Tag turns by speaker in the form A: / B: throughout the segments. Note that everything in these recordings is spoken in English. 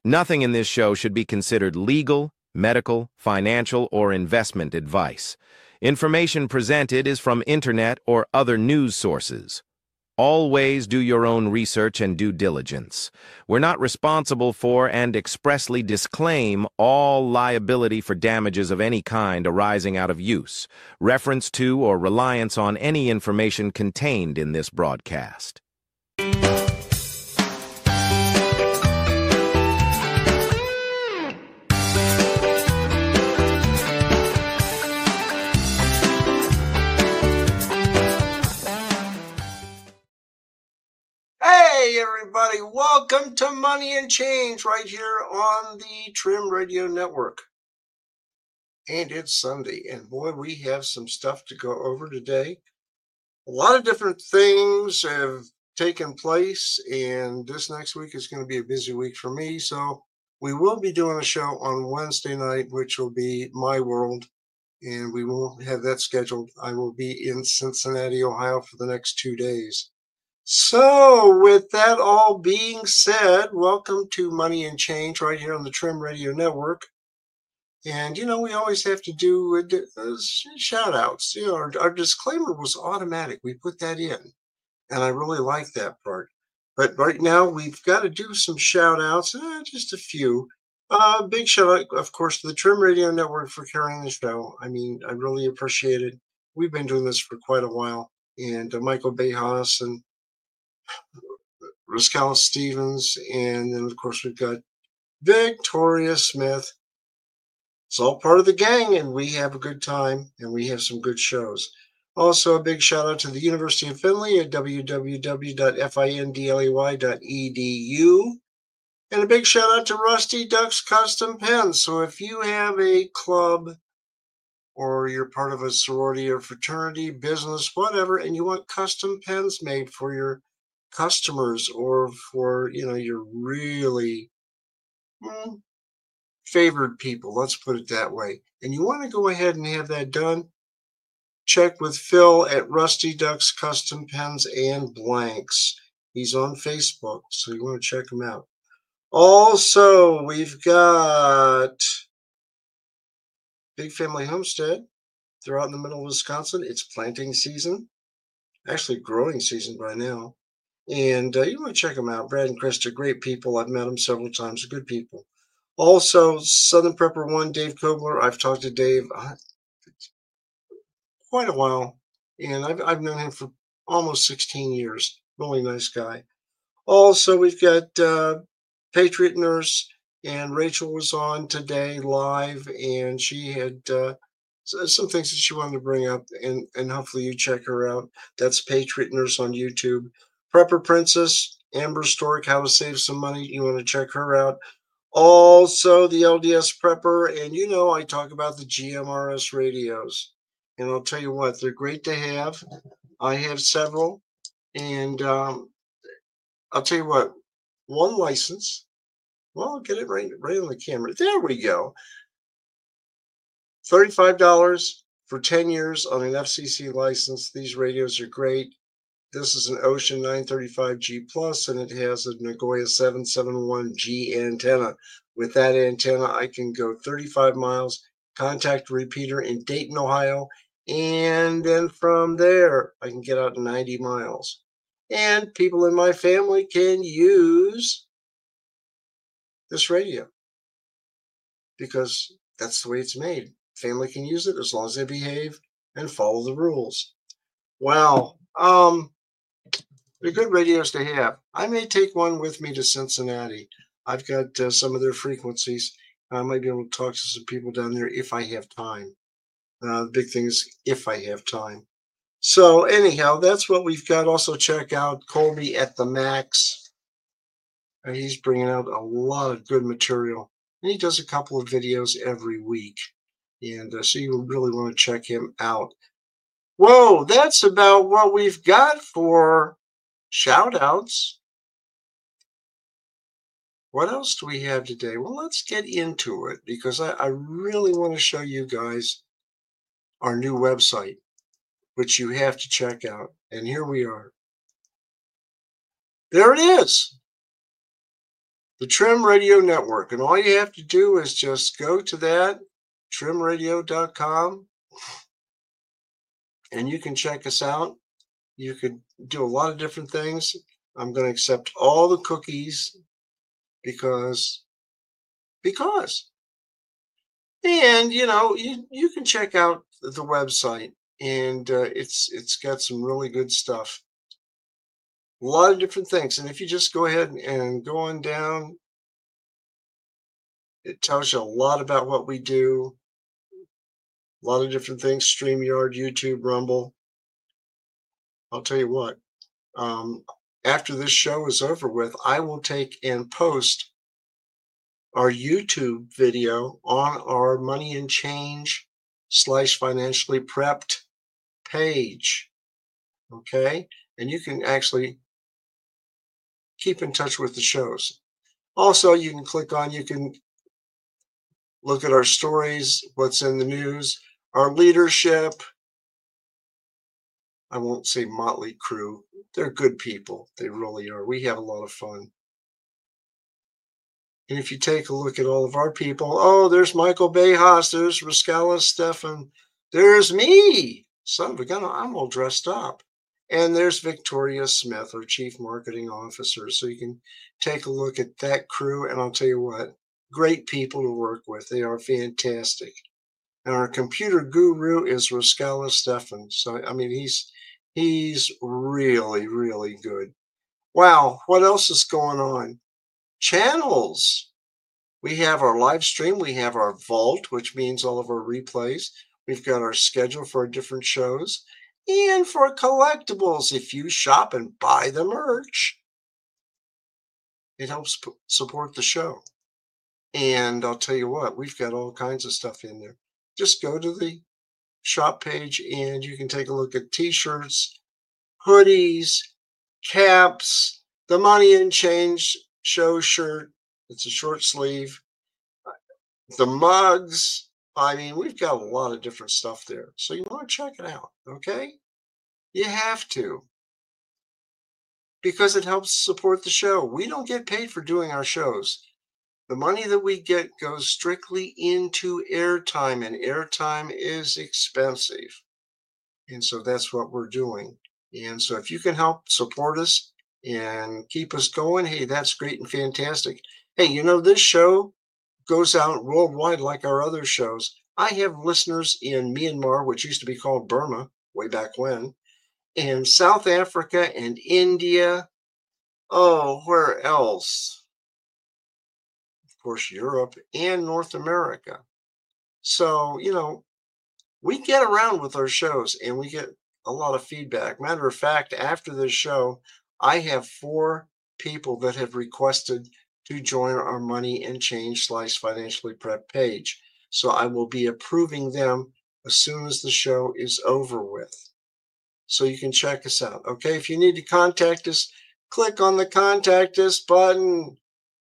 A: Nothing in this show should be considered legal, medical, financial, or investment advice. Information presented is from internet or other news sources. Always do your own research and due diligence. We're not responsible for and expressly disclaim all liability for damages of any kind arising out of use, reference to, or reliance on any information contained in this broadcast.
B: Hey everybody, welcome to Money and Change right here on the Trim Radio Network. And it's Sunday, and boy, we have some stuff to go over today. A lot of different things have taken place, and this next week is going to be a busy week for me. So we will be doing a show on Wednesday night, which will be My World, and we won't have that scheduled. I will be in Cincinnati, Ohio for the next 2 days. So with that all being said, welcome to Money and Change right here on the Trim Radio Network. And, we always have to do shout outs. Our disclaimer was automatic. We put that in. And I really like that part. But right now we've got to do some shout outs, just a few. Big shout out, of course, to the Trim Radio Network for carrying the show. I mean, I really appreciate it. We've been doing this for quite a while. And Michael Bejas and Rascala Stevens, and then of course we've got Victoria Smith. It's all part of the gang, and we have a good time, and we have some good shows. Also, a big shout out to the University of Findlay at www.findlay.edu, and a big shout out to Rusty Ducks Custom Pens. So if you have a club, or you're part of a sorority or fraternity, business, whatever, and you want custom pens made for your customers or for your really favored people, let's put it that way, and you want to go ahead and have that done, check with Phil at Rusty Ducks Custom Pens and Blanks. He's on Facebook, so you want to check him out. Also, we've got Big Family Homestead. They're out in the middle of Wisconsin. It's planting season, actually growing season by now. And you want to check them out. Brad and Krista, great people. I've met them several times. Good people. Also, Southern Prepper One, Dave Kobler. I've talked to Dave quite a while, and I've known him for almost 16 years. Really nice guy. Also, we've got Patriot Nurse, and Rachel was on today live, and she had some things that she wanted to bring up, and hopefully you check her out. That's Patriot Nurse on YouTube. Prepper Princess, Amber Stork, How to Save Some Money. You want to check her out. Also, the LDS Prepper, and I talk about the GMRS radios. And I'll tell you what, they're great to have. I have several. And I'll tell you what, one license. Well, I'll get it right on the camera. There we go. $35 for 10 years on an FCC license. These radios are great. This is an Ocean 935G Plus, and it has a Nagoya 771G antenna. With that antenna, I can go 35 miles, contact a repeater in Dayton, Ohio, and then from there, I can get out to 90 miles. And people in my family can use this radio because that's the way it's made. Family can use it as long as they behave and follow the rules. Wow. They're good radios to have. I may take one with me to Cincinnati. I've got some of their frequencies. I might be able to talk to some people down there if I have time. The big thing is if I have time. So anyhow, that's what we've got. Also check out Colby at the Max. He's bringing out a lot of good material. And he does a couple of videos every week. And so you really want to check him out. Whoa, that's about what we've got for shout outs. What else do we have today? Well, let's get into it because I really want to show you guys our new website, which you have to check out. And here we are. There it is. The Trim Radio Network. And all you have to do is just go to that, trimradio.com, and you can check us out. You could do a lot of different things. I'm going to accept all the cookies because. And you can check out the website, and it's got some really good stuff. A lot of different things. And if you just go ahead and go on down, it tells you a lot about what we do. A lot of different things: StreamYard, YouTube, Rumble. I'll tell you what. After this show is over with, I will take and post our YouTube video on our Money and Change / Financially Prepped page. Okay? And you can actually keep in touch with the shows. Also, you can look at our stories, what's in the news, our leadership. I won't say motley crew. They're good people. They really are. We have a lot of fun. And if you take a look at all of our people, there's Michael Bejas, there's Rascala Stefan, there's me. Son of a gun, I'm all dressed up. And there's Victoria Smith, our Chief Marketing Officer. So you can take a look at that crew, and I'll tell you what, great people to work with. They are fantastic. And our computer guru is Rascala Stefan. So, I mean, he's really, really good. Wow, what else is going on? Channels. We have our live stream. We have our vault, which means all of our replays. We've got our schedule for our different shows. And for collectibles, if you shop and buy the merch, it helps support the show. And I'll tell you what, we've got all kinds of stuff in there. Just go to the shop page and you can take a look at t-shirts, hoodies, caps, the Money and Change show shirt. It's a short sleeve. The mugs. I mean, we've got a lot of different stuff there. So you want to check it out, okay? You have to. Because it helps support the show. We don't get paid for doing our shows. The money that we get goes strictly into airtime, and airtime is expensive. And so that's what we're doing. And so if you can help support us and keep us going, hey, that's great and fantastic. Hey, this show goes out worldwide like our other shows. I have listeners in Myanmar, which used to be called Burma way back when, and South Africa and India. Oh, where else? Of course, Europe and North America. So, we get around with our shows and we get a lot of feedback. Matter of fact, after this show, I have 4 people that have requested to join our Money and Change / Financially Prep page. So I will be approving them as soon as the show is over with. So you can check us out. Okay, if you need to contact us, click on the Contact Us button.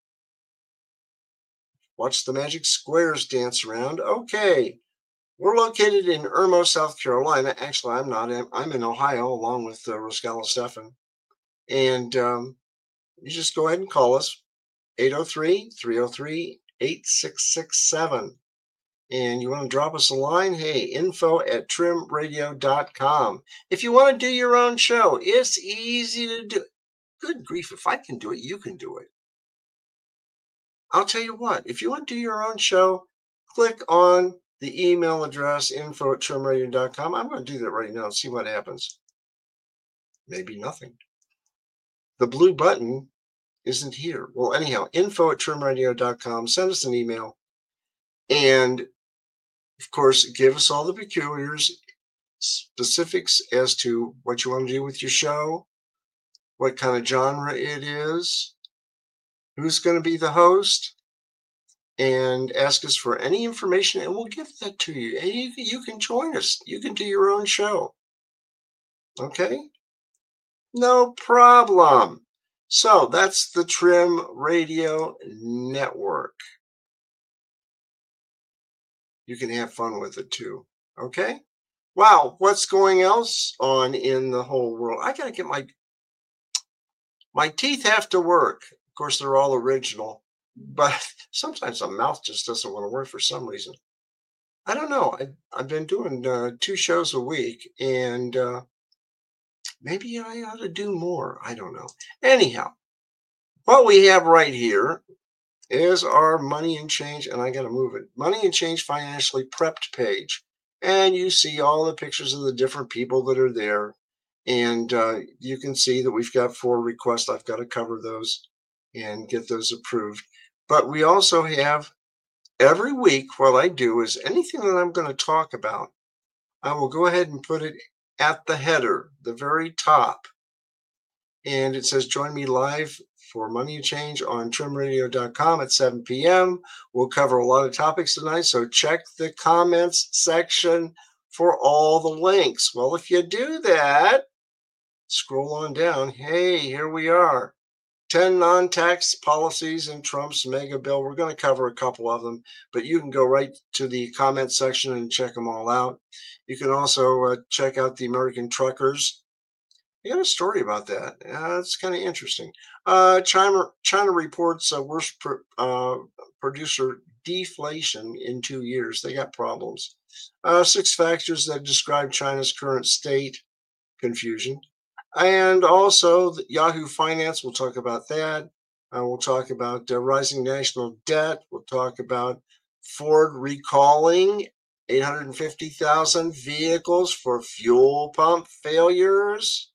B: Watch the magic squares dance around. Okay, we're located in Irmo, South Carolina. Actually, I'm not. I'm in Ohio along with Rascala Stefan. And you just go ahead and call us, 803-303-8667. And you want to drop us a line, hey, info@trimradio.com. If you want to do your own show, it's easy to do. Good grief, if I can do it, you can do it. I'll tell you what, if you want to do your own show, click on the email address, info@trimradio.com. I'm going to do that right now and see what happens. Maybe nothing. The blue button isn't here. Well, anyhow, info@trimradio.com. Send us an email. And, of course, give us all the peculiars, specifics as to what you want to do with your show, what kind of genre it is, who's going to be the host, and ask us for any information, and we'll give that to you. And you can join us. You can do your own show. Okay? No problem. So that's the Trim Radio Network. You can have fun with it too. Okay? Wow, what's going else on in the whole world? I gotta get my teeth have to work. Of course, they're all original. but sometimes the mouth just doesn't want to work for some reason. I don't know. I've been doing 2 shows a week, and maybe I ought to do more. I don't know. Anyhow, what we have right here is our Money and Change, and I got to move it. Money and Change Financially Prepped page. And you see all the pictures of the different people that are there. And you can see that we've got 4 requests. I've got to cover those and get those approved. But we also have every week, what I do is anything that I'm going to talk about, I will go ahead and put it at the header, the very top. And it says, join me live for Money and Change on trimradio.com at 7 p.m. We'll cover a lot of topics tonight, so check the comments section for all the links. Well, if you do that, scroll on down. Hey, here we are. 10 non-tax policies in Trump's mega bill. We're going to cover a couple of them, but you can go right to the comment section and check them all out. You can also check out the American truckers. I got a story about that. It's kind of interesting. China reports worst producer deflation in 2 years. They got problems. 6 factors that describe China's current state. Confusion. And also Yahoo Finance. We'll talk about that. We'll talk about rising national debt. We'll talk about Ford recalling 850,000 vehicles for fuel pump failures,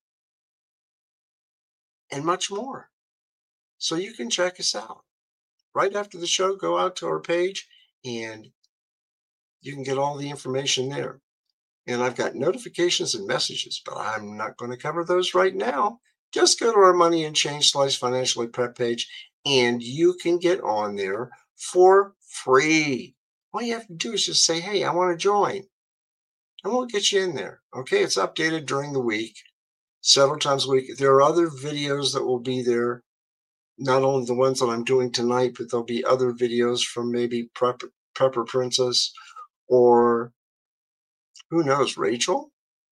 B: and much more. So you can check us out. Right after the show, go out to our page and you can get all the information there. And I've got notifications and messages, but I'm not going to cover those right now. Just go to our Money and Change Financially Prep page and you can get on there for free. All you have to do is just say, hey, I want to join. And we'll get you in there. Okay, it's updated during the week, several times a week. There are other videos that will be there, not only the ones that I'm doing tonight, but there'll be other videos from maybe Prepper Princess or who knows, Rachel,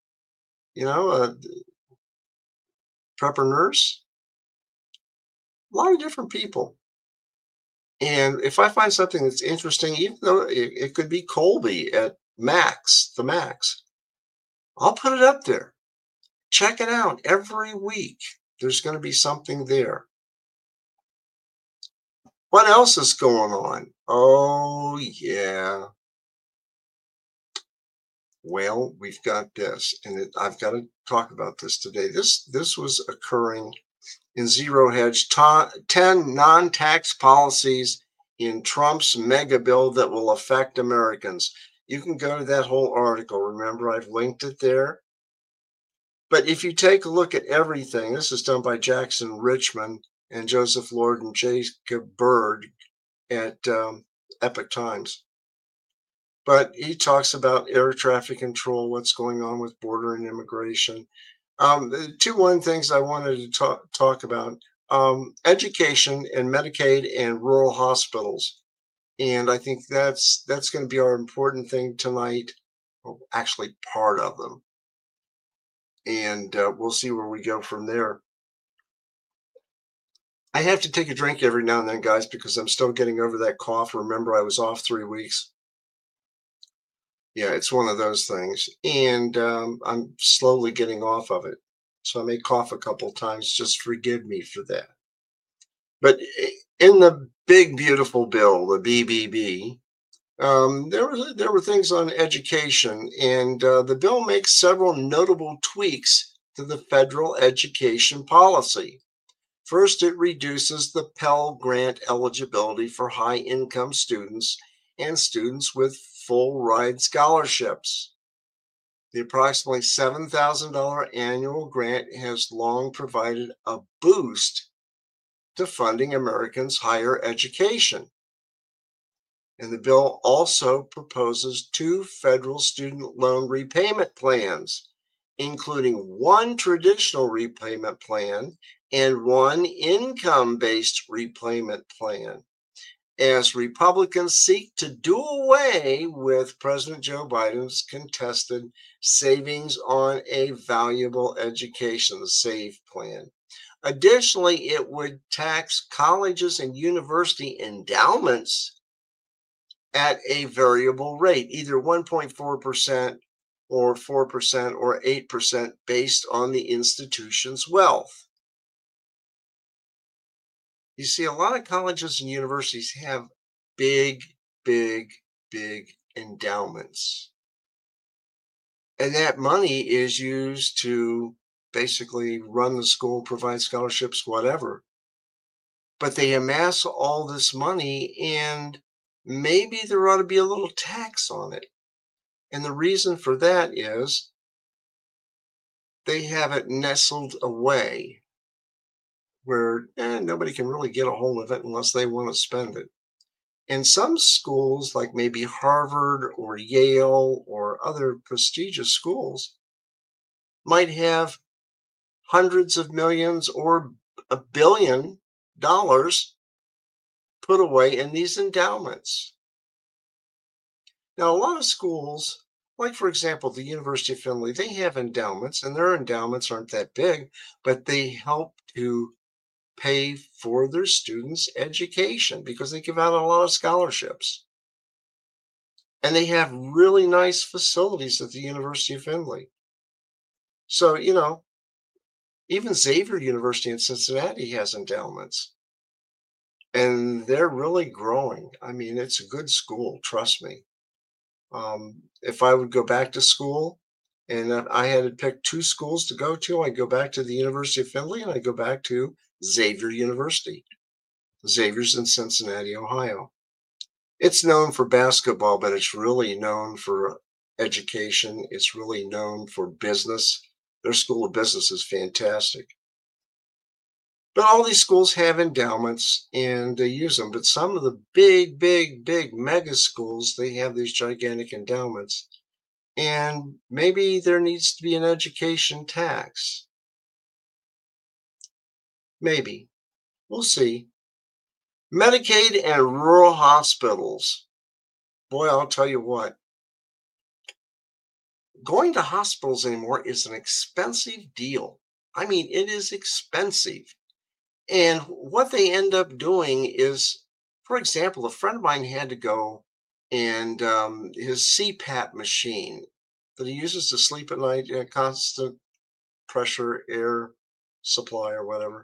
B: Prepper Nurse, a lot of different people. And if I find something that's interesting, even though it could be Colby at the Max, I'll put it up there. Check it out every week. There's going to be something there. What else is going on? Oh, yeah. Well, we've got this, and I've got to talk about this today. This was occurring in Zero Hedge. 10 non-tax policies in Trump's mega bill that will affect Americans. You can go to that whole article. Remember, I've linked it there. But if you take a look at everything, this is done by Jackson Richmond and Joseph Lord and Jacob Bird at Epoch Times. But he talks about air traffic control, what's going on with border and immigration. The one things I wanted to talk about, education and Medicaid and rural hospitals. And I think that's going to be our important thing tonight, well, actually part of them. And we'll see where we go from there. I have to take a drink every now and then, guys, because I'm still getting over that cough. Remember, I was off 3 weeks. Yeah, it's one of those things. And I'm slowly getting off of it. So I may cough a couple times. Just forgive me for that. But in the big, beautiful bill, the BBB, there were things on education. And the bill makes several notable tweaks to the federal education policy. First, it reduces the Pell Grant eligibility for high-income students and students with full ride scholarships. The approximately $7,000 annual grant has long provided a boost to funding Americans' higher education. And the bill also proposes 2 federal student loan repayment plans, including 1 traditional repayment plan and 1 income-based repayment plan, as Republicans seek to do away with President Joe Biden's contested Savings on a Valuable Education, the SAVE plan. Additionally, it would tax colleges and university endowments at a variable rate, either 1.4% or 4% or 8% based on the institution's wealth. You see, a lot of colleges and universities have big, big, big endowments. And that money is used to basically run the school, provide scholarships, whatever. But they amass all this money, and maybe there ought to be a little tax on it. And the reason for that is they have it nestled away where nobody can really get a hold of it unless they want to spend it. And some schools, like maybe Harvard or Yale or other prestigious schools, might have hundreds of millions or $1 billion put away in these endowments. Now, a lot of schools, like for example, the University of Findlay, they have endowments, and their endowments aren't that big, but they help to pay for their students' education because they give out a lot of scholarships. And they have really nice facilities at the University of Findlay. So, even Xavier University in Cincinnati has endowments, and they're really growing. I mean, it's a good school, trust me. If I would go back to school and I had to pick two schools to go to, I'd go back to the University of Findlay and I'd go back to Xavier University. Xavier's in Cincinnati, Ohio. It's known for basketball, but it's really known for education. It's really known for business. Their School of Business is fantastic. But all these schools have endowments and they use them. But some of the big, big, big mega schools, they have these gigantic endowments. And maybe there needs to be an education tax. Maybe. We'll see. Medicaid and rural hospitals. Boy, I'll tell you what. Going to hospitals anymore is an expensive deal. I mean, it is expensive. And what they end up doing is, for example, a friend of mine had to go and his CPAP machine that he uses to sleep at night, constant pressure air supply or whatever.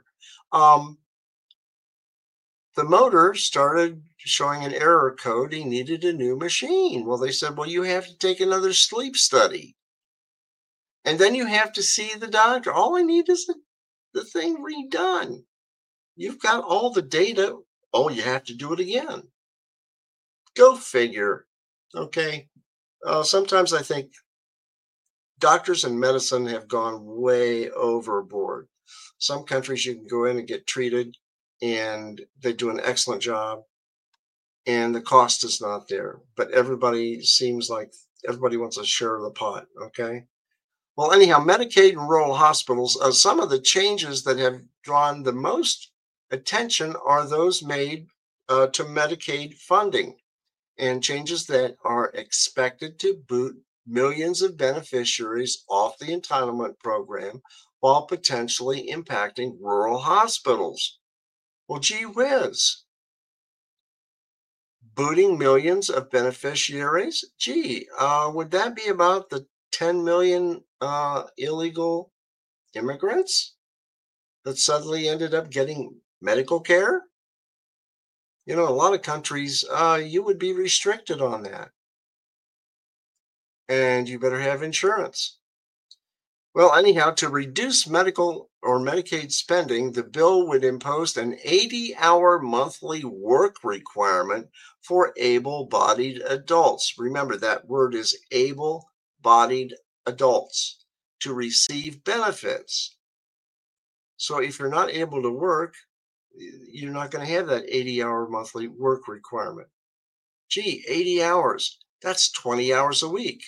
B: The motor started showing an error code. He needed a new machine. Well, they said, well, you have to take another sleep study. And then you have to see the doctor. All I need is the thing redone. You've got all the data. Oh, you have to do it again. Go figure. Okay. Sometimes I think doctors and medicine have gone way overboard. Some countries you can go in and get treated and they do an excellent job and the cost is not there. But everybody seems like everybody wants a share of the pot. Okay. Well, anyhow, Medicaid and rural hospitals, some of the changes that have drawn the most attention are those made to Medicaid funding and changes that are expected to boot millions of beneficiaries off the entitlement program while potentially impacting rural hospitals. Well, gee whiz. Booting millions of beneficiaries? Gee, would that be about the 10 million illegal immigrants that suddenly ended up getting medical care? A lot of countries, you would be restricted on that. And you better have insurance. Well, anyhow, to reduce medical or Medicaid spending, the bill would impose an 80-hour monthly work requirement for able-bodied adults. Remember, that word is able-bodied adults to receive benefits. So if you're not able to work, you're not going to have that 80-hour monthly work requirement. Gee, 80 hours, that's 20 hours a week.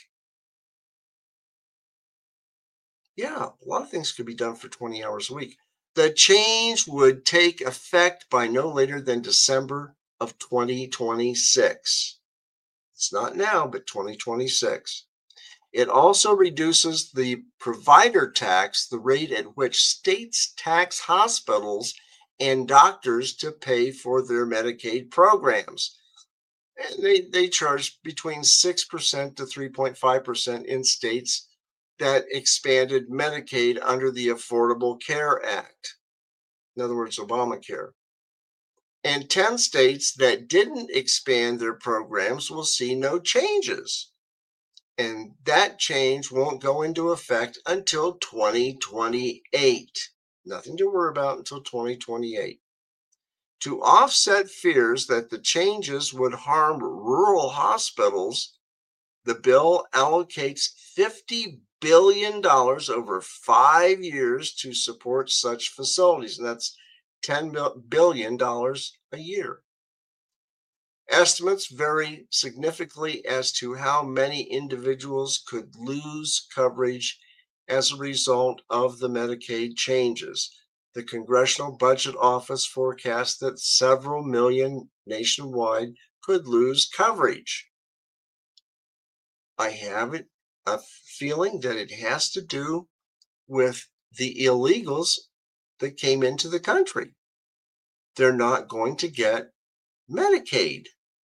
B: Yeah, a lot of things could be done for 20 hours a week. The change would take effect by no later than December of 2026. It's not now, but 2026. It also reduces the provider tax, the rate at which states tax hospitals and doctors to pay for their Medicaid programs. And they charge between 6% to 3.5% in states that expanded Medicaid under the Affordable Care Act. In other words, Obamacare. And 10 states that didn't expand their programs will see no changes. And that change won't go into effect until 2028. Nothing to worry about until 2028. To offset fears that the changes would harm rural hospitals, the bill allocates $50 billion over 5 years to support such facilities. And that's $10 billion a year. Estimates vary significantly as to how many individuals could lose coverage as a result of the Medicaid changes. The Congressional Budget Office forecasts that several million nationwide could lose coverage. I have a feeling that it has to do with the illegals that came into the country. They're not going to get Medicaid.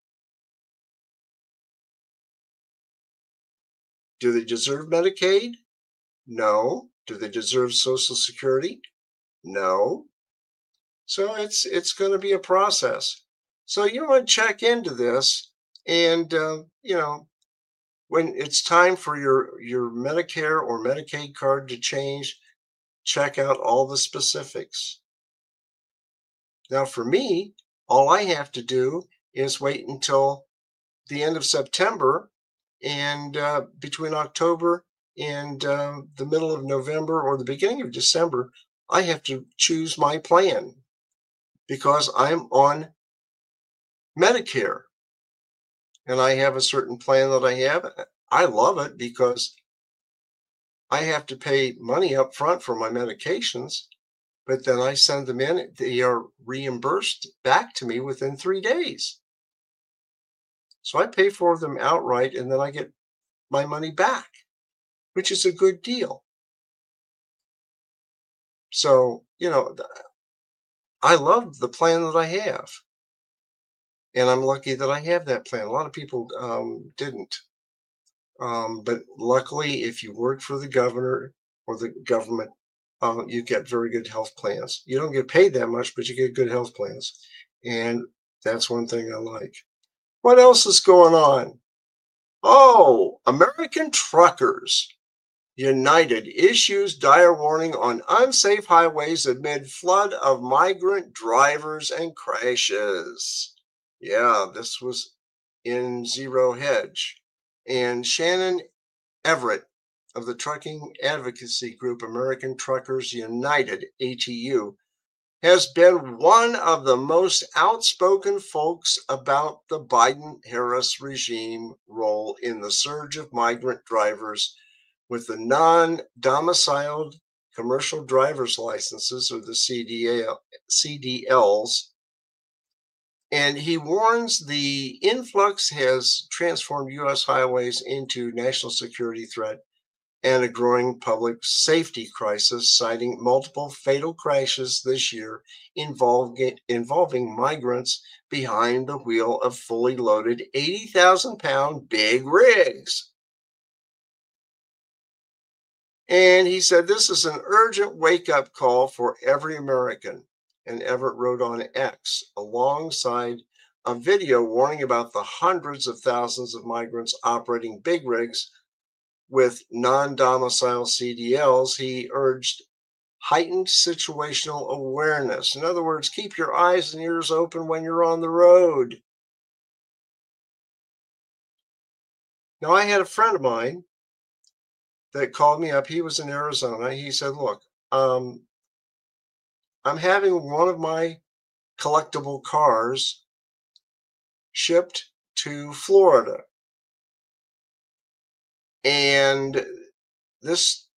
B: Do they deserve Medicaid? No. Do they deserve Social Security? No. So it's going to be a process. So you want to check into this, and when it's time for your Medicare or Medicaid card to change, check out all the specifics. Now, for me, all I have to do is wait until the end of September, and between October and the middle of November or the beginning of December, I have to choose my plan because I'm on Medicare and I have a certain plan that I have. I love it because I have to pay money up front for my medications, but then I send them in. They are reimbursed back to me within 3 days. So I pay for them outright and then I get my money back, which is a good deal. So, I love the plan that I have. And I'm lucky that I have that plan. A lot of people didn't. But luckily, if you work for the governor or the government, you get very good health plans. You don't get paid that much, but you get good health plans. And that's one thing I like. What else is going on? Oh, American Truckers United issues dire warning on unsafe highways amid flood of migrant drivers and crashes. Yeah, this was in Zero Hedge. And Shannon Everett of the trucking advocacy group American Truckers United, ATU, has been one of the most outspoken folks about the Biden-Harris regime role in the surge of migrant drivers with the non-domiciled commercial driver's licenses, or the CDLs. And he warns the influx has transformed U.S. highways into national security threat and a growing public safety crisis, citing multiple fatal crashes this year involving migrants behind the wheel of fully loaded 80,000-pound big rigs. And he said, this is an urgent wake-up call for every American. And Everett wrote on X, alongside a video warning about the hundreds of thousands of migrants operating big rigs with non-domicile CDLs. He urged heightened situational awareness. In other words, keep your eyes and ears open when you're on the road. Now, I had a friend of mine that called me up. He was in Arizona. He said, look, I'm having one of my collectible cars shipped to Florida. And this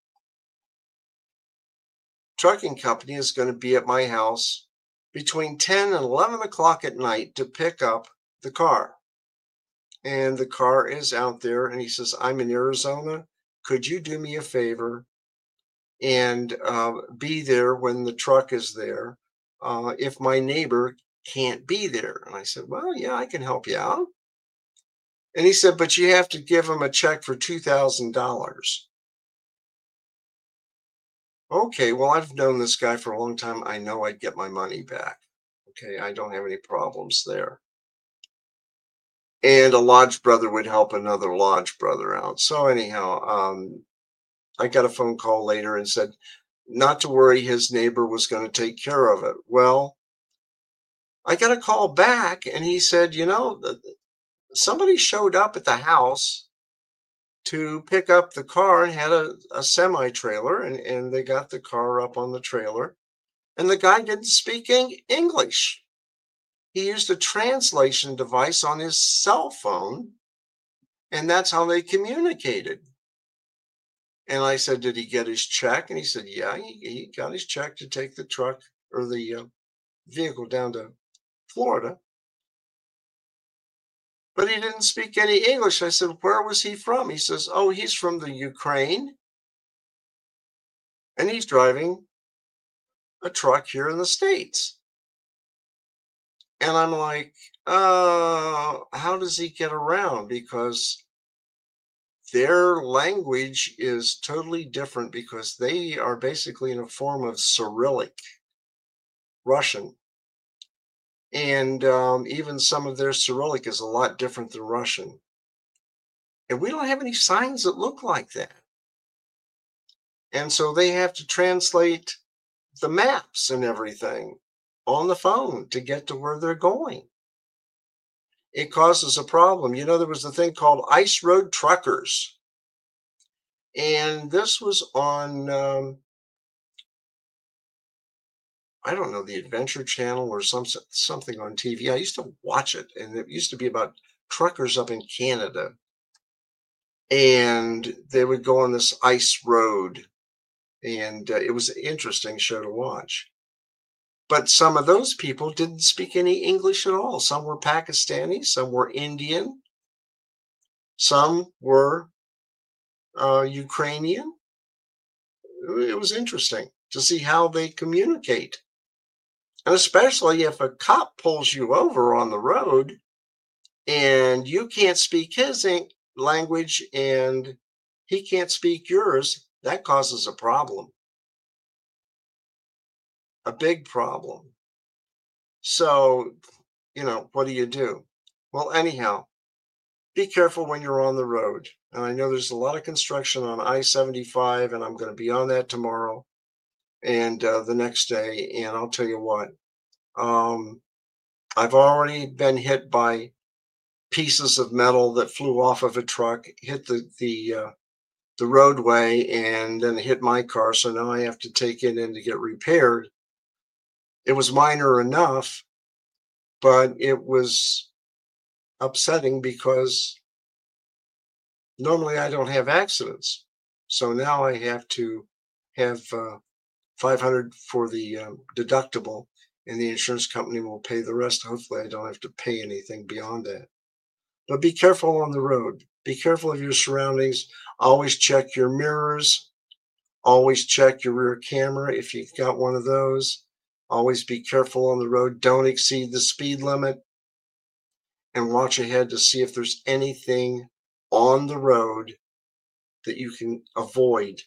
B: trucking company is going to be at my house between 10 and 11 o'clock at night to pick up the car. And the car is out there. And he says, I'm in Arizona. could you do me a favor and be there when the truck is there if my neighbor can't be there? And I said, well, yeah, I can help you out. And he said, but you have to give him a check for $2,000. Okay, well, I've known this guy for a long time. I know I'd get my money back. Okay, I don't have any problems there. And a lodge brother would help another lodge brother out. So anyhow, I got a phone call later and said not to worry, his neighbor was going to take care of it. Well, I got a call back and he said, somebody showed up at the house to pick up the car and had a semi trailer, and they got the car up on the trailer. And the guy didn't speak English. He used a translation device on his cell phone, and that's how they communicated. And I said, did he get his check? And he said, yeah, he got his check to take the truck or the vehicle down to Florida. But he didn't speak any English. I said, where was he from? He says, oh, he's from the Ukraine, and he's driving a truck here in the States. And I'm like, how does he get around? Because their language is totally different because they are basically in a form of Cyrillic Russian. And even some of their Cyrillic is a lot different than Russian. And we don't have any signs that look like that. And so they have to translate the maps and everything on the phone to get to where they're going. It causes a problem. There was a thing called Ice Road Truckers. And this was on, I don't know, the Adventure Channel or something on TV. I used to watch it, and it used to be about truckers up in Canada. And they would go on this ice road, and it was an interesting show to watch. But some of those people didn't speak any English at all. Some were Pakistani, some were Indian, some were Ukrainian. It was interesting to see how they communicate. And especially if a cop pulls you over on the road and you can't speak his language and he can't speak yours, that causes a problem. A big problem. So, what do you do? Well, anyhow, be careful when you're on the road. And I know there's a lot of construction on I-75, and I'm going to be on that tomorrow and the next day. And I'll tell you what, I've already been hit by pieces of metal that flew off of a truck, hit the roadway, and then hit my car. So now I have to take it in to get repaired. It was minor enough, but it was upsetting because normally I don't have accidents. So now I have to have $500 for the deductible, and the insurance company will pay the rest. Hopefully I don't have to pay anything beyond that. But be careful on the road. Be careful of your surroundings. Always check your mirrors. Always check your rear camera if you've got one of those. Always be careful on the road. Don't exceed the speed limit. And watch ahead to see if there's anything on the road that you can avoid.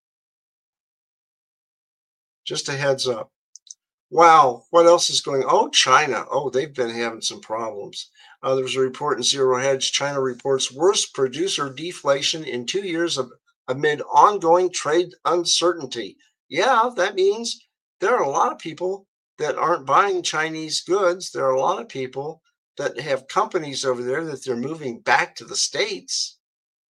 B: Just a heads up. Wow, what else is going on? Oh, China. Oh, they've been having some problems. There was a report in Zero Hedge. China reports worst producer deflation in 2 years amid ongoing trade uncertainty. Yeah, that means there are a lot of people that aren't buying Chinese goods. There are a lot of people that have companies over there that they're moving back to the States.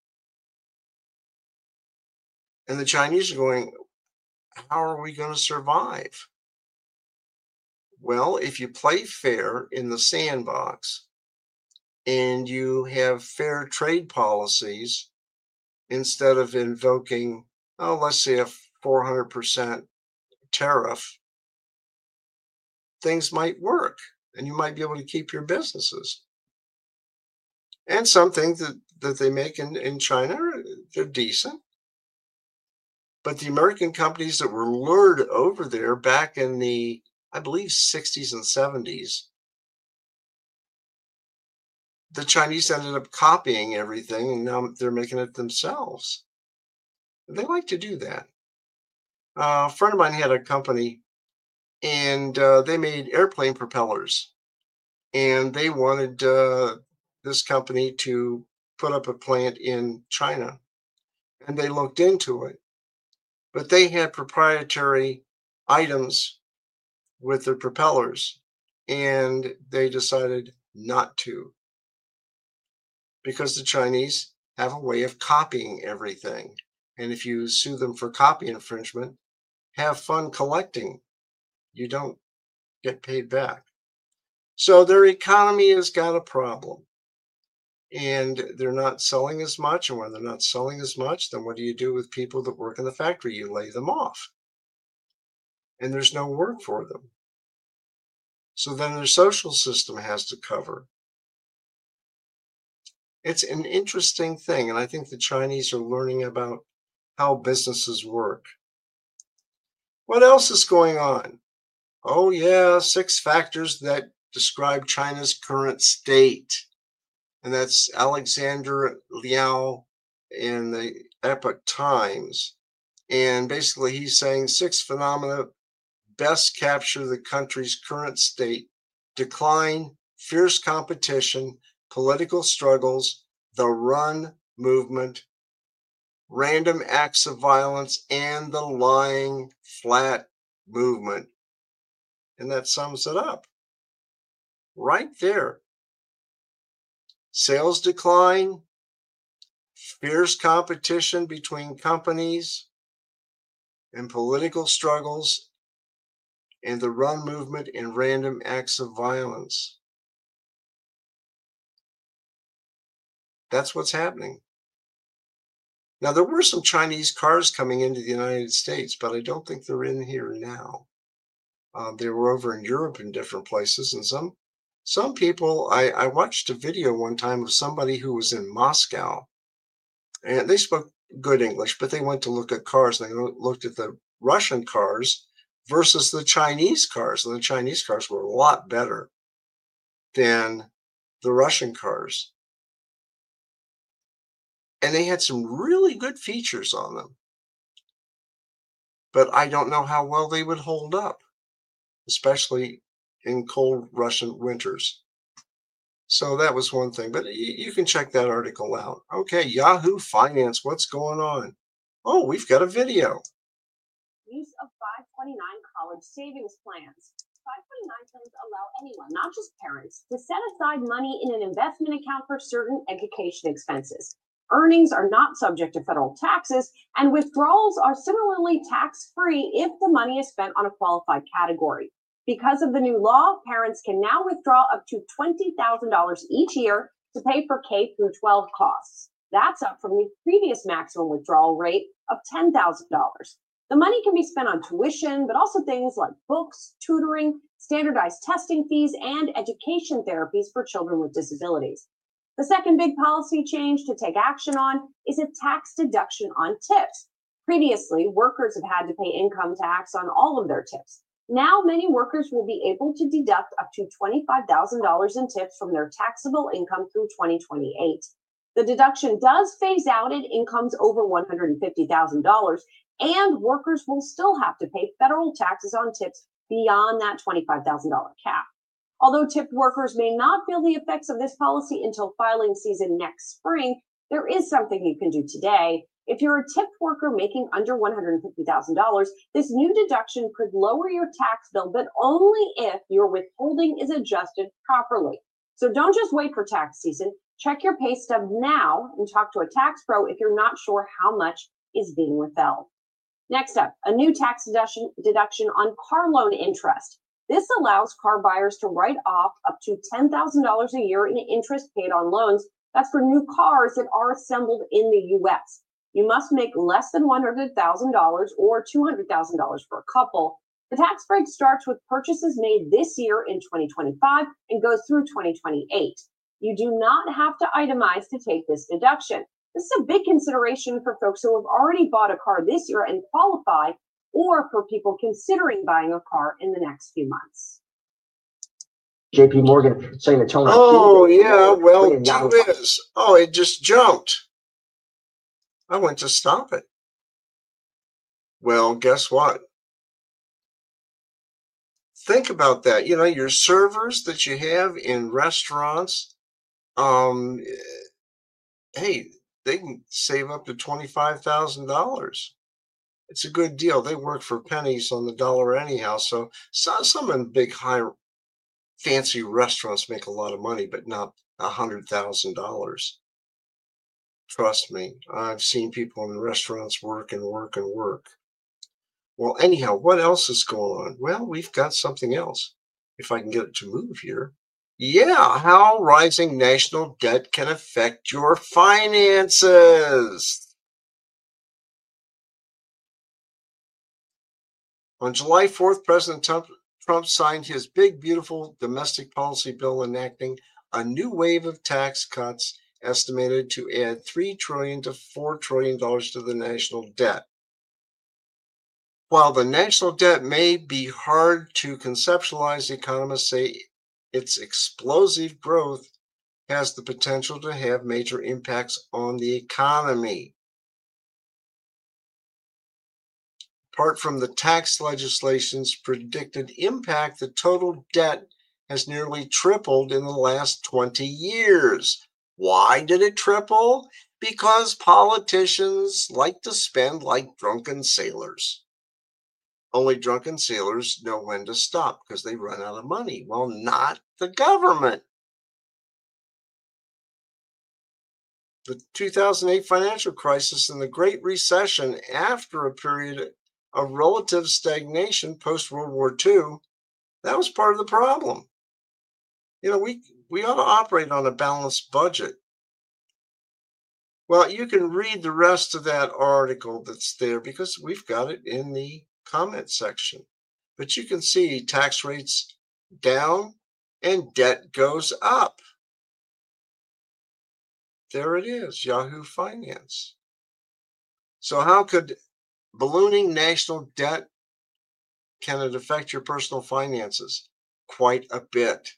B: And the Chinese are going, how are we going to survive? Well, if you play fair in the sandbox and you have fair trade policies instead of invoking, let's say a 400% tariff, things might work and you might be able to keep your businesses. And some things that they make in China, they're decent. But the American companies that were lured over there back in the, I believe, 60s and 70s, the Chinese ended up copying everything, and now they're making it themselves. They like to do that. A friend of mine had a company, and they made airplane propellers, and they wanted this company to put up a plant in China, and they looked into it. But they had proprietary items with their propellers, and they decided not to because the Chinese have a way of copying everything. And if you sue them for copy infringement, have fun collecting. You don't get paid back. So their economy has got a problem. And they're not selling as much. And when they're not selling as much, then what do you do with people that work in the factory? You lay them off. And there's no work for them. So then their social system has to cover. It's an interesting thing. And I think the Chinese are learning about how businesses work. What else is going on? Oh, yeah, 6 factors that describe China's current state. And that's Alexander Liao in the Epoch Times. And basically, he's saying 6 phenomena best capture the country's current state: decline, fierce competition, political struggles, the run movement, random acts of violence, and the lying flat movement. And that sums it up right there. Sales decline, fierce competition between companies, and political struggles, and the run movement and random acts of violence. That's what's happening. Now, there were some Chinese cars coming into the United States, but I don't think they're in here now. They were over in Europe in different places, and some people. I watched a video one time of somebody who was in Moscow, and they spoke good English, but they went to look at cars, and they looked at the Russian cars versus the Chinese cars, and the Chinese cars were a lot better than the Russian cars. And they had some really good features on them. But I don't know how well they would hold up, especially in cold Russian winters. So that was one thing, but you can check that article out. Okay, Yahoo Finance, what's going on? Oh, we've got a video.
C: Use of 529 college savings plans. 529 plans allow anyone, not just parents, to set aside money in an investment account for certain education expenses. Earnings are not subject to federal taxes, and withdrawals are similarly tax-free if the money is spent on a qualified category. Because of the new law, parents can now withdraw up to $20,000 each year to pay for K through 12 costs. That's up from the previous maximum withdrawal rate of $10,000. The money can be spent on tuition, but also things like books, tutoring, standardized testing fees, and education therapies for children with disabilities. The second big policy change to take action on is a tax deduction on tips. Previously, workers have had to pay income tax on all of their tips. Now, many workers will be able to deduct up to $25,000 in tips from their taxable income through 2028. The deduction does phase out at incomes over $150,000, and workers will still have to pay federal taxes on tips beyond that $25,000 cap. Although tipped workers may not feel the effects of this policy until filing season next spring, there is something you can do today. If you're a tipped worker making under $150,000, this new deduction could lower your tax bill, but only if your withholding is adjusted properly. So don't just wait for tax season. Check your pay stub now and talk to a tax pro if you're not sure how much is being withheld. Next up, a new tax deduction on car loan interest. This allows car buyers to write off up to $10,000 a year in interest paid on loans. That's for new cars that are assembled in the U.S. You must make less than $100,000 or $200,000 for a couple. The tax break starts with purchases made this year in 2025 and goes through 2028. You do not have to itemize to take this deduction. This is a big consideration for folks who have already bought a car this year and qualify, or for people considering buying a car in the next few months.
D: JP Morgan saying the tone.
B: Oh, yeah, well, gee whiz. Oh, it just jumped. I went to stop it. Well, guess what? Think about that. You know, your servers that you have in restaurants, hey, they can save up to $25,000. It's a good deal. They work for pennies on the dollar anyhow. So some of the big, high, fancy restaurants make a lot of money, but not $100,000. Trust me, I've seen people in restaurants work and work and work. Well, anyhow, what else is going on? Well, we've got something else. If I can get it to move here. Yeah, how rising national debt can affect your finances. On July 4th, President Trump signed his big, beautiful domestic policy bill enacting a new wave of tax cuts estimated to add $3 trillion to $4 trillion to the national debt. While the national debt may be hard to conceptualize, economists say its explosive growth has the potential to have major impacts on the economy. Apart from the tax legislation's predicted impact, the total debt has nearly tripled in the last 20 years. Why did it triple? Because politicians like to spend like drunken sailors. Only drunken sailors know when to stop because they run out of money. Well, not the government. The 2008 financial crisis and the Great Recession, after a period of relative stagnation post-World War II, that was part of the problem. You know, we ought to operate on a balanced budget. Well, you can read the rest of that article that's there because we've got it in the comment section. But you can see tax rates down and debt goes up. There it is, Yahoo Finance. So how could ballooning national debt, can it affect your personal finances? Quite a bit.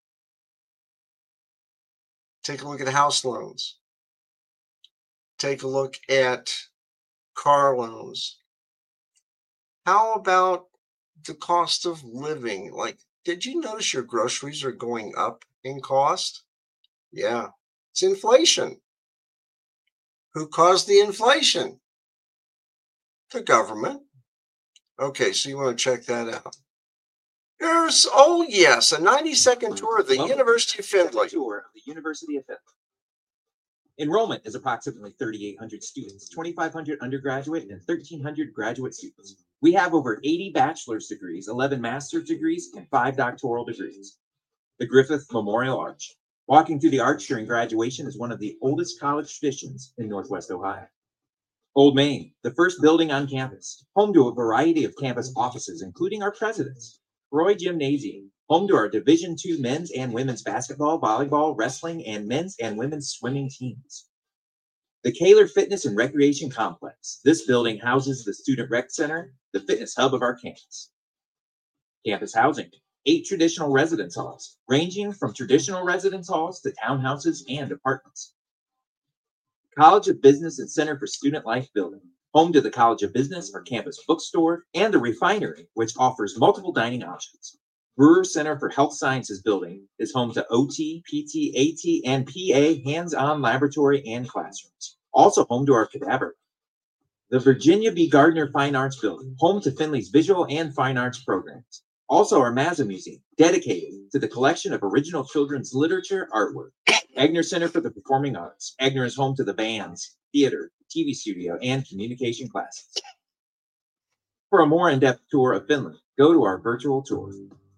B: Take a look at house loans. Take a look at car loans. How about the cost of living? Like, did you notice your groceries are going up in cost? Yeah, it's inflation. Who caused the inflation? The government. Okay, so you want to check that out. Here's, oh yes, a 90-second tour of the University of Findlay.
E: Tour of the University of Findlay. Enrollment is approximately 3,800 students, 2,500 undergraduate and 1,300 graduate students. We have over 80 bachelor's degrees, 11 master's degrees, and 5 doctoral degrees. The Griffith Memorial Arch. Walking through the arch during graduation is one of the oldest college traditions in Northwest Ohio. Old Main, the first building on campus, home to a variety of campus offices, including our president's. Roy Gymnasium, home to our Division II men's and women's basketball, volleyball, wrestling, and men's and women's swimming teams. The Kaler Fitness and Recreation Complex. This building houses the Student Rec Center, the fitness hub of our campus. Campus housing, 8 traditional residence halls, ranging from traditional residence halls to townhouses and apartments. College of Business and Center for Student Life building, home to the College of Business, our campus bookstore, and the Refinery, which offers multiple dining options. Brewer Center for Health Sciences building is home to OT, PT, AT, and PA hands-on laboratory and classrooms. Also home to our cadaver. The Virginia B. Gardner Fine Arts building, home to Findlay's visual and fine arts programs. Also our Mazza Museum, dedicated to the collection of original children's literature artwork. Agner Center for the Performing Arts. Agner is home to the bands, theater, TV studio, and communication classes. For a more in-depth tour of Finland, go to our virtual tour.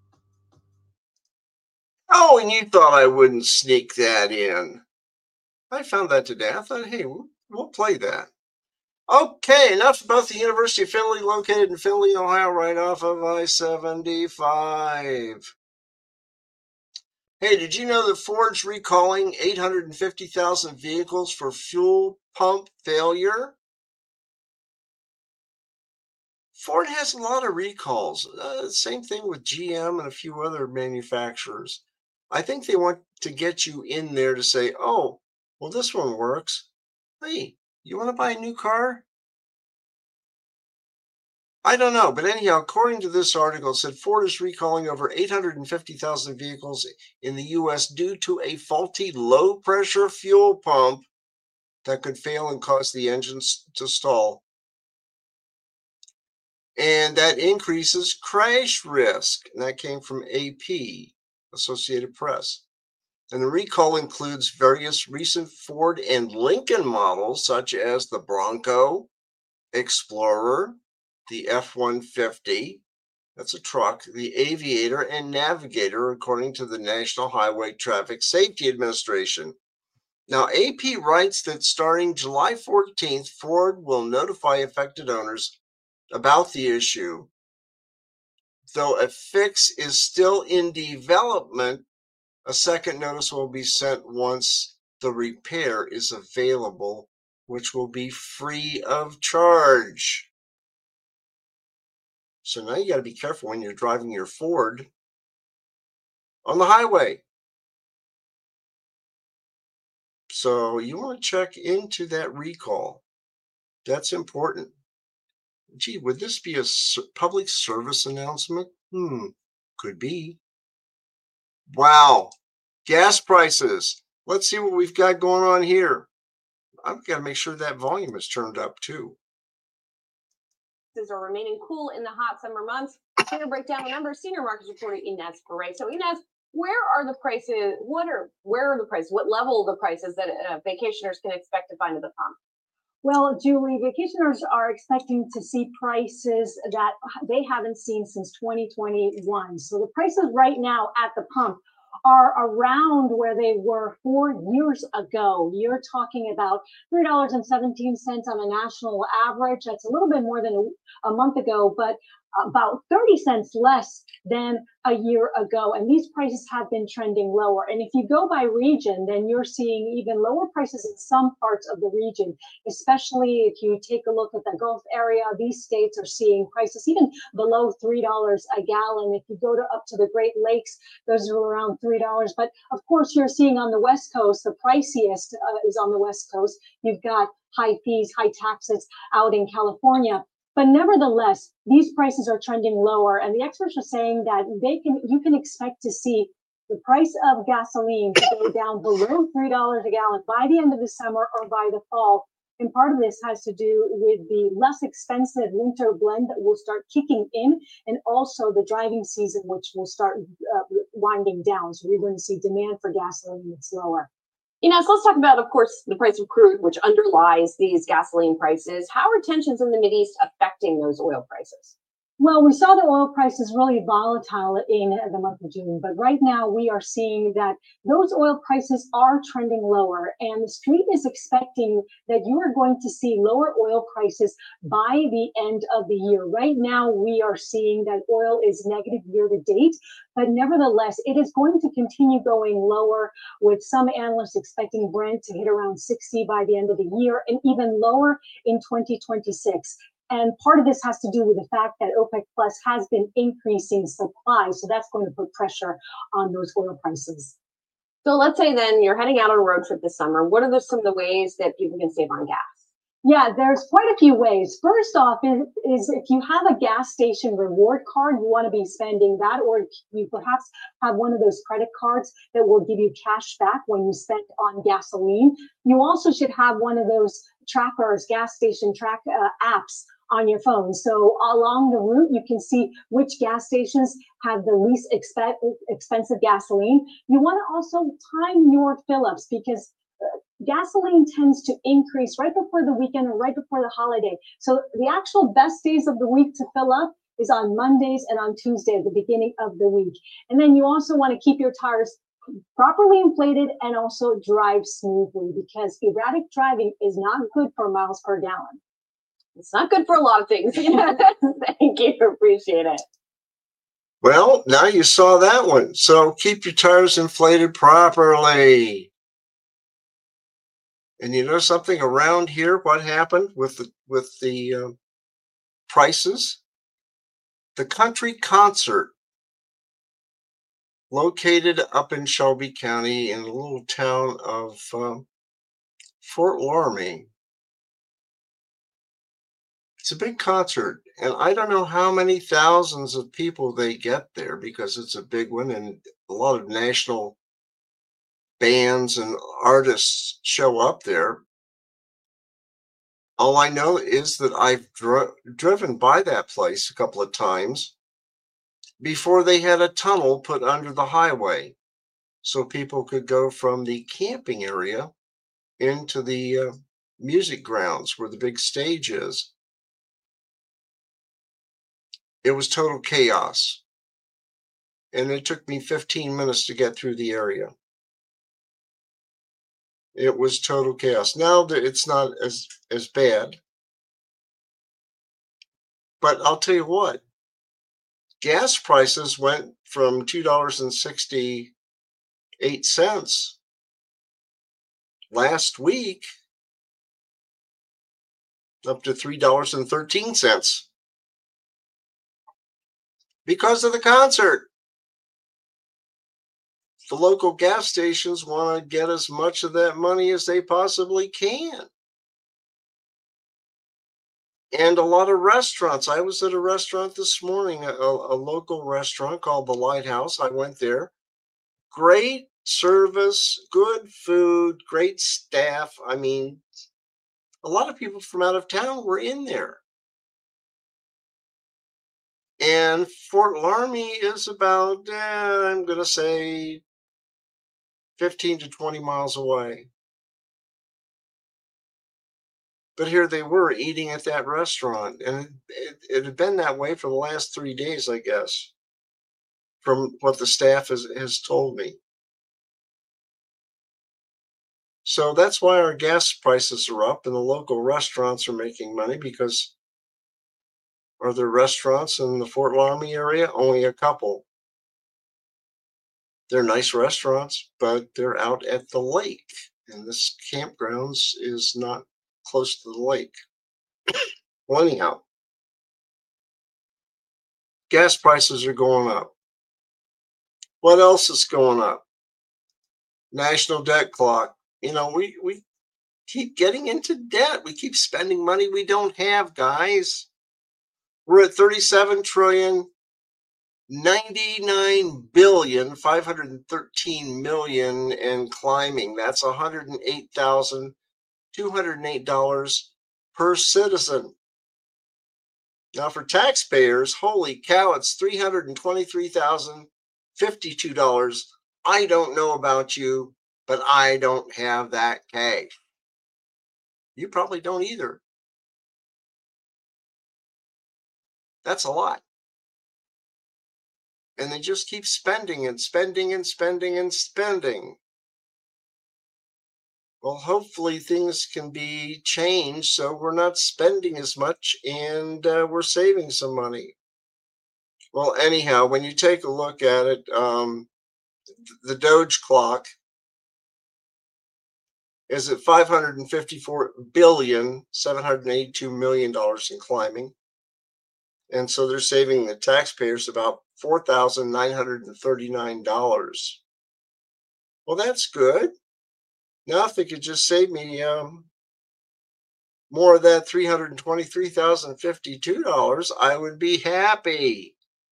B: Oh, and you thought I wouldn't sneak that in. I found that today. I thought, hey, we'll play that. Okay, enough about the University of Findlay, located in Findlay, Ohio, right off of I-75. Hey, did you know that Ford's recalling 850,000 vehicles for fuel pump failure? Ford has a lot of recalls. Same thing with GM and a few other manufacturers. I think they want to get you in there to say, oh, well, this one works. Hey, you want to buy a new car? I don't know, but anyhow, according to this article, it said Ford is recalling over 850,000 vehicles in the US due to a faulty low pressure fuel pump that could fail and cause the engines to stall. And that increases crash risk. And that came from AP, Associated Press. And the recall includes various recent Ford and Lincoln models, such as the Bronco, Explorer, the F-150, that's a truck, the Aviator and Navigator, according to the National Highway Traffic Safety Administration. Now, AP writes that starting July 14th, Ford will notify affected owners about the issue. Though a fix is still in development, a second notice will be sent once the repair is available, which will be free of charge. So now you got to be careful when you're driving your Ford on the highway. So you want to check into that recall. That's important. Gee, would this be a public service announcement? Could be. Wow. Gas prices. Let's see what we've got going on here. I've got to make sure that volume is turned up too.
C: Are remaining cool in the hot summer months. Here to break down the numbers, senior markets reporter Inez Ferre. So Inez, where are the prices? Where are the prices? What level are the prices that vacationers can expect to find at the pump?
F: Well, Julie, vacationers are expecting to see prices that they haven't seen since 2021. So the prices right now at the pump are around where they were 4 years ago. You're talking about $3.17 on a national average. That's a little bit more than a month ago, but about 30 cents less than a year ago. And these prices have been trending lower. And if you go by region, then you're seeing even lower prices in some parts of the region, especially if you take a look at the Gulf area. These states are seeing prices even below $3 a gallon. If you go up to the Great Lakes, those are around $3. But of course, you're seeing on the West Coast, the priciest is on the West Coast. You've got high fees, high taxes out in California. But nevertheless, these prices are trending lower, and the experts are saying that you can expect to see the price of gasoline to go down below $3 a gallon by the end of the summer or by the fall. And part of this has to do with the less expensive winter blend that will start kicking in, and also the driving season, which will start winding down. So we're going to see demand for gasoline that's lower.
C: So let's talk about, of course, the price of crude, which underlies these gasoline prices. How are tensions in the Mideast affecting those oil prices?
F: Well, we saw the oil prices really volatile in the month of June, but right now we are seeing that those oil prices are trending lower, and the street is expecting that you are going to see lower oil prices by the end of the year. Right now, we are seeing that oil is negative year to date, but nevertheless, it is going to continue going lower, with some analysts expecting Brent to hit around 60 by the end of the year and even lower in 2026. And part of this has to do with the fact that OPEC Plus has been increasing supply. So that's going to put pressure on those oil prices.
C: So let's say then you're heading out on a road trip this summer. What are some of the ways that people can save on gas?
F: Yeah, there's quite a few ways. First off is if you have a gas station reward card, you want to be spending that, or you perhaps have one of those credit cards that will give you cash back when you spend on gasoline. You also should have one of those trackers, gas station track apps on your phone. So along the route, you can see which gas stations have the least expensive gasoline. You want to also time your fill-ups, because gasoline tends to increase right before the weekend or right before the holiday. So the actual best days of the week to fill up is on Mondays and on Tuesday at the beginning of the week. And then you also want to keep your tires properly inflated and also drive smoothly, because erratic driving is not good for miles per gallon.
C: It's not good for a lot of things. Thank you. Appreciate it.
B: Well, now you saw that one. So keep your tires inflated properly. And you know something around here? What happened with the prices? The country concert, located up in Shelby County in the little town of Fort Laramie. It's a big concert, and I don't know how many thousands of people they get there because it's a big one, and a lot of national bands and artists show up there. All I know is that I've driven by that place a couple of times before they had a tunnel put under the highway so people could go from the camping area into the music grounds where the big stage is. It was total chaos. And it took me 15 minutes to get through the area. It was total chaos. Now that it's not as bad. But I'll tell you what, gas prices went from $2.68 last week up to $3.13 because of the concert. The local gas stations want to get as much of that money as they possibly can. And a lot of restaurants. I was at a restaurant this morning, a local restaurant called The Lighthouse. I went there. Great service, good food, great staff. I mean, a lot of people from out of town were in there. And Fort Laramie is about, I'm going to say, 15 to 20 miles away. But here they were eating at that restaurant. And it had been that way for the last 3 days, I guess, from what the staff has told me. So that's why our gas prices are up and the local restaurants are making money, because are there restaurants in the Fort Laramie area? Only a couple. They're nice restaurants, but they're out at the lake. And this campgrounds is not close to the lake. Well, anyhow, gas prices are going up. What else is going up? National debt clock. You know, we keep getting into debt. We keep spending money we don't have, guys. We're at 37 trillion, 99,513 million and climbing. That's $108,208 per citizen. Now for taxpayers, holy cow, it's $323,052. I don't know about you, but I don't have that cash. You probably don't either. That's a lot. And they just keep spending and spending and spending and spending. Well, hopefully things can be changed so we're not spending as much and we're saving some money. Well, anyhow, when you take a look at it, the Doge clock is at $554,782,000,000 in climbing. And so they're saving the taxpayers about $4,939. Well, that's good. Now, if they could just save me more of that $323,052, I would be happy.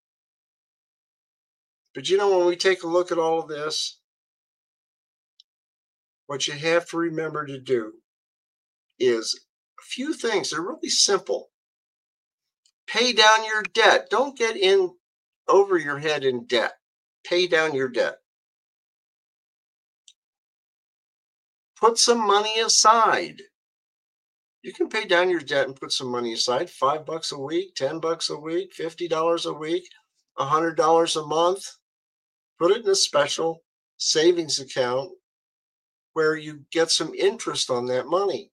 B: But you know, when we take a look at all of this, what you have to remember to do is a few things. They're really simple. Pay down your debt. Don't get in over your head in debt. Pay down your debt. Put some money aside. You can pay down your debt and put some money aside. $5 a week, $10 a week, $50 a week, $100 a month. Put it in a special savings account where you get some interest on that money.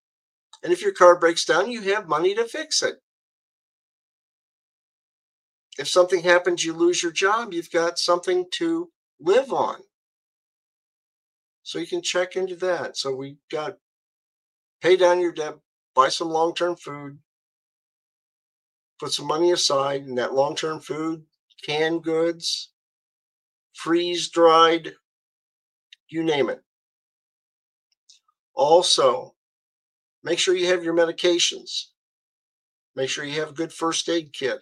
B: And if your car breaks down, you have money to fix it. If something happens, you lose your job, you've got something to live on. So you can check into that. So we got pay down your debt, buy some long-term food, put some money aside, and that long-term food, canned goods, freeze-dried, you name it. Also, make sure you have your medications. Make sure you have a good first aid kit.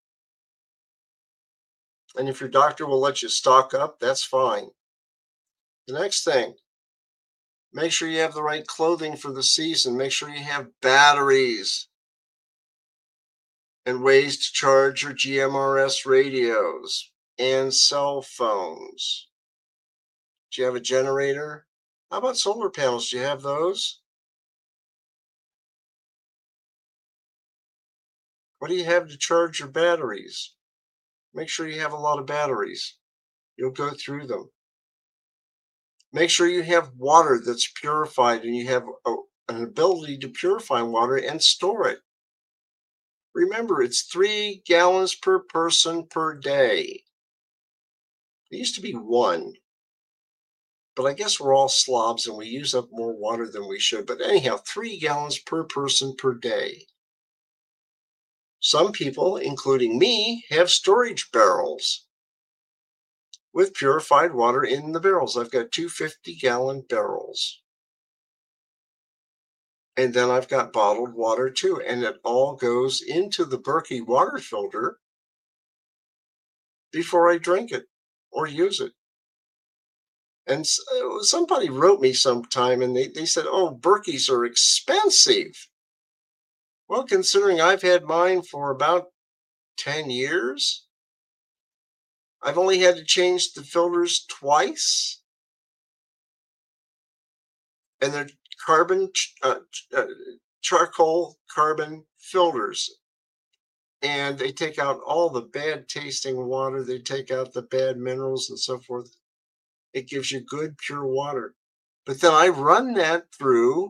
B: And if your doctor will let you stock up, that's fine. The next thing, make sure you have the right clothing for the season. Make sure you have batteries and ways to charge your GMRS radios and cell phones. Do you have a generator? How about solar panels? Do you have those? What do you have to charge your batteries? Make sure you have a lot of batteries. You'll go through them. Make sure you have water that's purified and you have an ability to purify water and store it. Remember, it's 3 gallons per person per day. It used to be 1. But I guess we're all slobs and we use up more water than we should. But anyhow, 3 gallons per person per day. Some people, including me, have storage barrels with purified water in the barrels. I've got 2 50-gallon barrels. And then I've got bottled water too. And it all goes into the Berkey water filter before I drink it or use it. And somebody wrote me sometime and they said, oh, Berkeys are expensive. Well, considering I've had mine for about 10 years, I've only had to change the filters twice. And they're charcoal carbon filters. And they take out all the bad tasting water. They take out the bad minerals and so forth. It gives you good, pure water. But then I run that through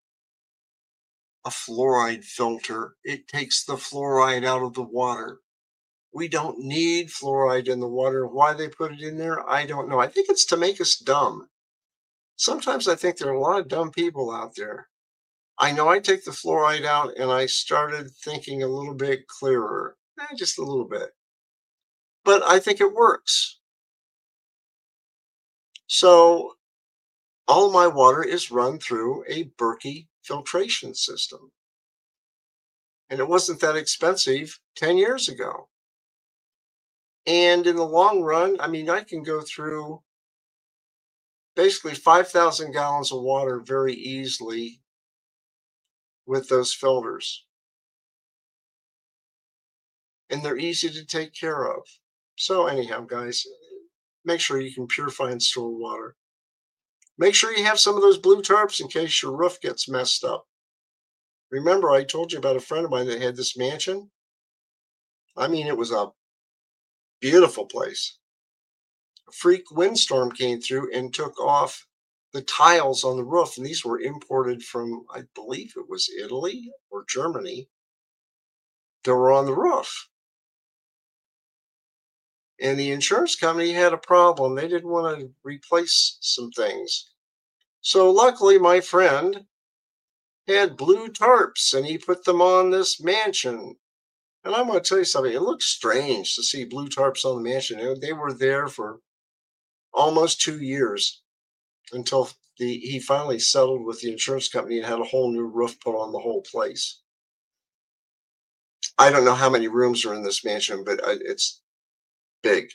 B: a fluoride filter. It takes the fluoride out of the water. We don't need fluoride in the water. Why they put it in there, I don't know. I think it's to make us dumb. Sometimes I think there are a lot of dumb people out there. I know I take the fluoride out and I started thinking a little bit clearer. Just a little bit. But I think it works. So all my water is run through a Berkey filtration system. And it wasn't that expensive 10 years ago. And in the long run, I mean, I can go through basically 5,000 gallons of water very easily with those filters. And they're easy to take care of. So anyhow, guys, make sure you can purify and store water. Make sure you have some of those blue tarps in case your roof gets messed up. Remember, I told you about a friend of mine that had this mansion. I mean, it was a beautiful place. A freak windstorm came through and took off the tiles on the roof. And these were imported from, I believe it was Italy or Germany. They were on the roof. And the insurance company had a problem. They didn't want to replace some things. So luckily, my friend had blue tarps and he put them on this mansion. And I'm going to tell you something. It looks strange to see blue tarps on the mansion. They were there for almost 2 years until he finally settled with the insurance company and had a whole new roof put on the whole place. I don't know how many rooms are in this mansion, but it's big.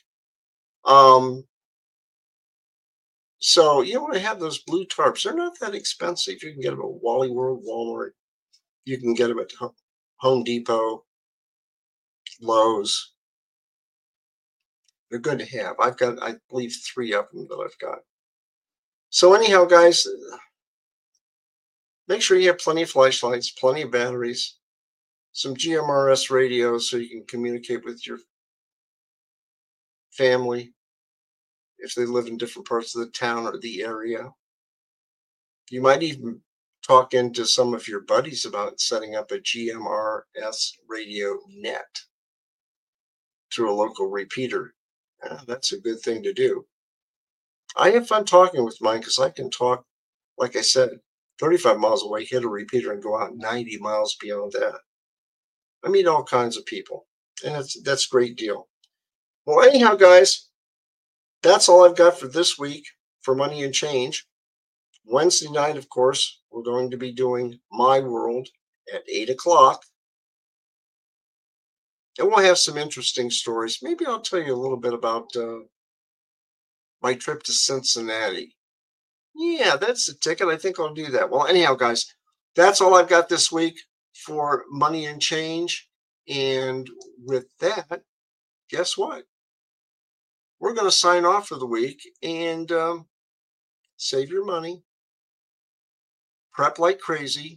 B: So you want to have those blue tarps. They're not that expensive. You can get them at Wally World, Walmart. You can get them at Home Depot, Lowe's. They're good to have. I've got, I believe, 3 of them that I've got. So anyhow, guys, make sure you have plenty of flashlights, plenty of batteries, some GMRS radios so you can communicate with your family if they live in different parts of the town or the area. You might even talk into some of your buddies about setting up a GMRS radio net. through a local repeater. That's a good thing to do. I have fun talking with mine because I can talk, like I said, 35 miles away, hit a repeater, and go out 90 miles beyond that. I meet all kinds of people, and that's a great deal. Well, anyhow, guys, that's all I've got for this week for Money and Change. Wednesday night, of course, we're going to be doing My World at 8 o'clock. And we'll have some interesting stories. Maybe I'll tell you a little bit about my trip to Cincinnati. Yeah, that's the ticket. I think I'll do that. Well, anyhow, guys, that's all I've got this week for Money and Change. And with that, guess what? We're going to sign off for the week and save your money, prep like crazy,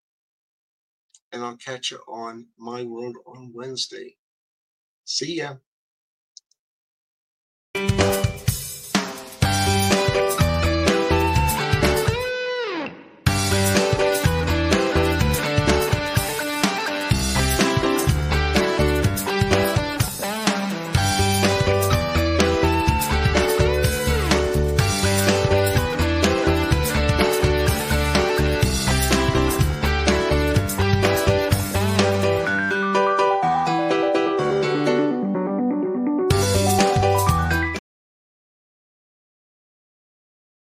B: and I'll catch you on My World on Wednesday. See ya.